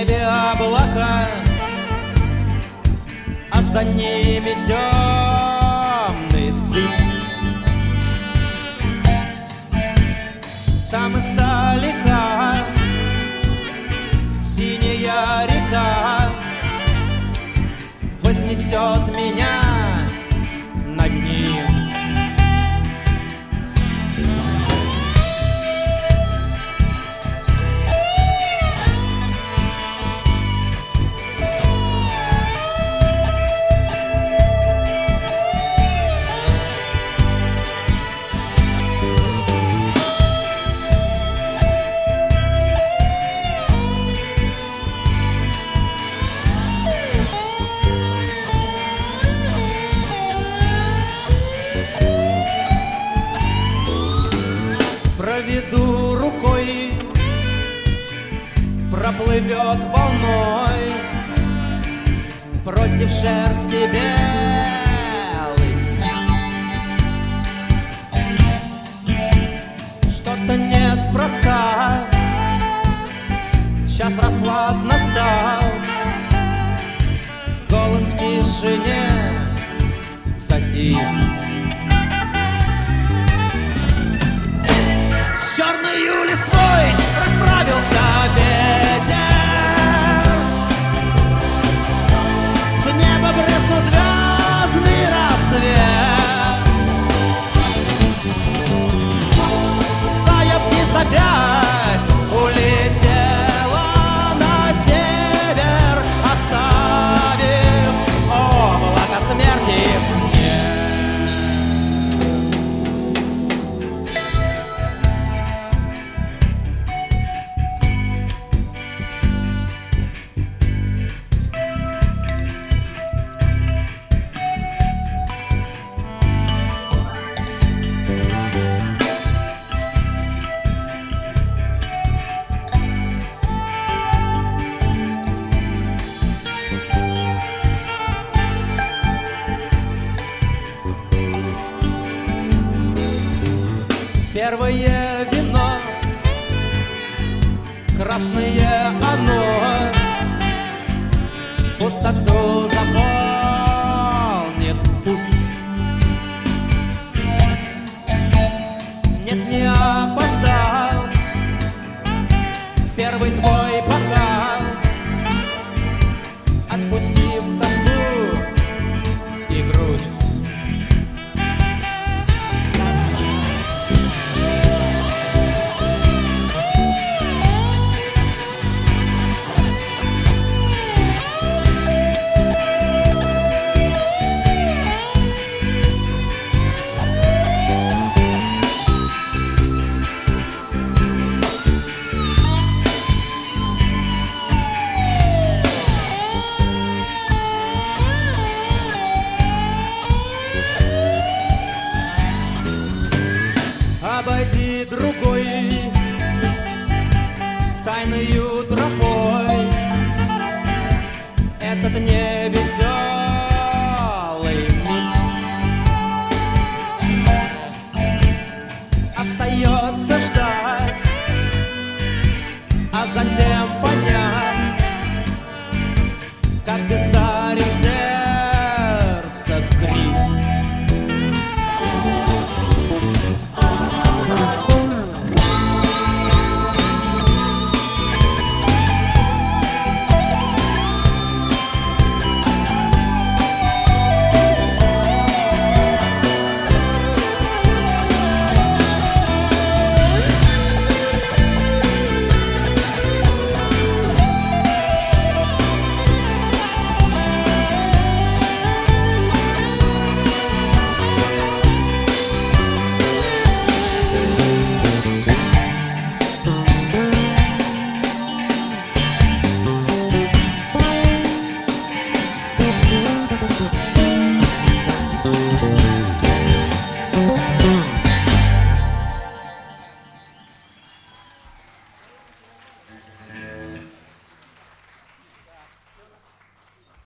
небе облака, а за ними темный дым. Там издалека синяя река вознесет меня над ним. Проведу рукой, проплывет волной против шерсти белый стих. Что-то неспроста, час расклад настал, голос в тишине затих. С черною листвой расправился ветер, с неба бреснул звездный рассвет. Стая птиц опять улетела на север, оставив облако смерти и снег. Первое вино, красное оно, пустоту заполнит пусть. Нет, не опоздал первый твой бокал, отпустив тоску и грусть. Обойди другой тайною тропой этот невеселый миг. Остается ждать, а затем